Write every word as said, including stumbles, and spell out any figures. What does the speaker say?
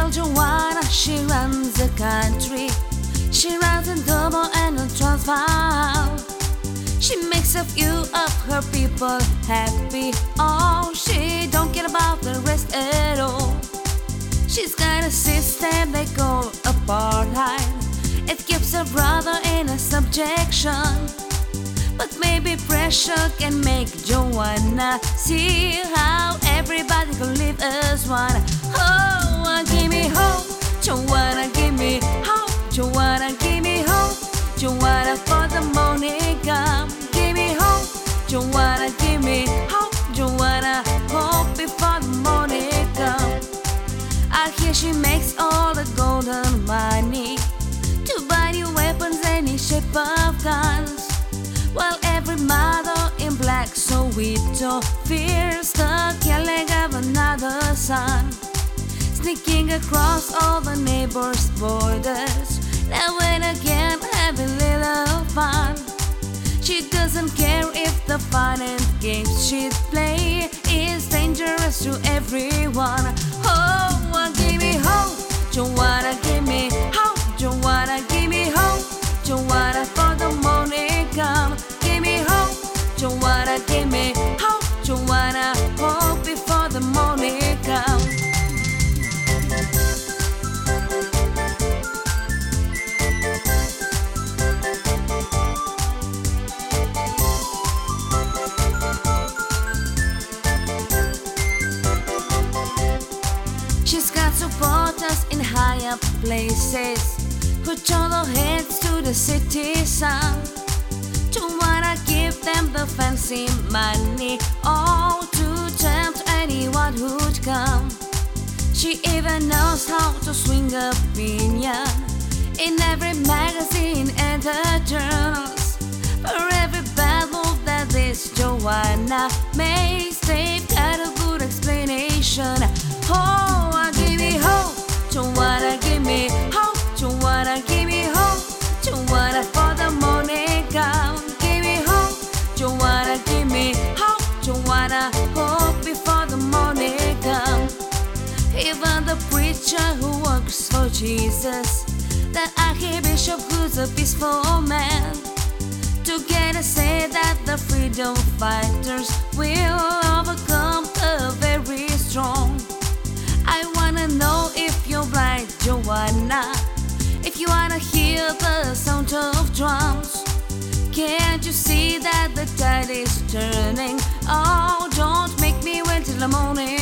Little Joanna, she runs the country. She runs in double and in Transvaal. She makes a few of her people happy. Oh, she don't care about the rest at all. She's got a system they call apartheid. It keeps her brother in a subjection. But maybe pressure can make Joanna see how everybody can live as one. Oh, give me hope, Joanna, give me hope, Joanna, give me hope, Joanna, for the morning come. Give me hope, Joanna, give me hope, Joanna, hope before the morning come. I hear she makes all the golden money to buy new weapons, any shape of guns. While every mother in black Soweto fears the killing of another son, sneaking across all the neighbors' borders, now and again having little fun. She doesn't care if the fun and games she play is dangerous to everyone. Oh, give me hope, Joanna, give me hope, Joanna, give me hope, Joanna, for the morning come. Give me hope, Joanna, give me hope, Joanna, hope before the morning come. She's got supporters in higher places who turn their heads to the city sun. Joanna give them the fancy money, all to tempt anyone who'd come. She even knows how to swing opinion in every magazine and the journals. For every bad move that this Joanna makes, they've got a good explanation. Oh, give me hope, Joanna, give me hope, Joanna, give me hope, Joanna, for the morning come. Give me hope, Joanna, give me hope, Joanna, hope before the morning come. Even the preacher who works for Jesus, the archbishop who's a peaceful man, together say that the freedom fighters will overcome the very strong. I wanna know if you're blind, Joanna, if you wanna hear the sound of drums. Can't you see that the tide is turning? Oh, don't make me wait till the morning